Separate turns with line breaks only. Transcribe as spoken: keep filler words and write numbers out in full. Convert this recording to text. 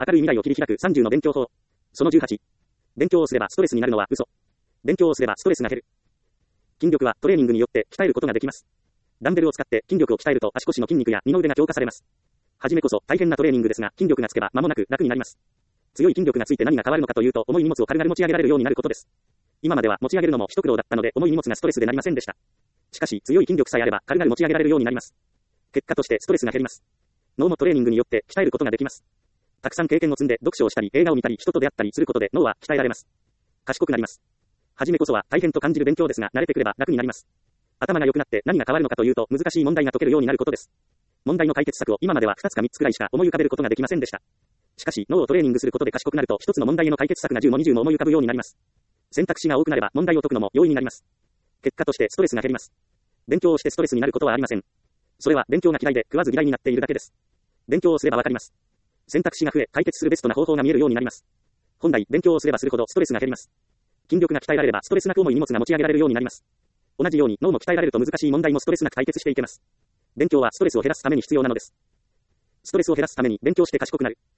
明るい未来を切り開くさんじゅうの勉強法。そのじゅうはち。勉強をすればストレスになるのは嘘。勉強をすればストレスが減る。筋力はトレーニングによって鍛えることができます。ダンベルを使って筋力を鍛えると足腰の筋肉や二の腕が強化されます。はじめこそ大変なトレーニングですが、筋力がつけば間もなく楽になります。強い筋力がついて何が変わるのかというと、重い荷物を軽々持ち上げられるようになることです。今までは持ち上げるのも一苦労だったので、重い荷物がストレスでなりませんでした。しかし、強い筋力さえあれば軽々持ち上げられるようになります。結果としてストレスが減ります。脳もトレーニングによって鍛えることができます。たくさん経験を積んで読書をしたり、映画を見たり、人と出会ったりすることで脳は鍛えられます。賢くなります。はじめこそは大変と感じる勉強ですが、慣れてくれば楽になります。頭が良くなって何が変わるのかというと、難しい問題が解けるようになることです。問題の解決策を今まではふたつかみっつくらいしか思い浮かべることができませんでした。しかし、脳をトレーニングすることで賢くなると、ひとつの問題への解決策がじゅうもにじゅうも思い浮かぶようになります。選択肢が多くなれば問題を解くのも容易になります。結果としてストレスが減ります。勉強をしてストレスになることはありません。それは勉強が嫌いで食わず嫌いになっているだけです。勉強をすればわかります。選択肢が増え、解決するベストな方法が見えるようになります。本来、勉強をすればするほどストレスが減ります。筋力が鍛えられればストレスなく重い荷物が持ち上げられるようになります。同じように脳も鍛えられると難しい問題もストレスなく解決していけます。勉強はストレスを減らすために必要なのです。ストレスを減らすために勉強して賢くなる。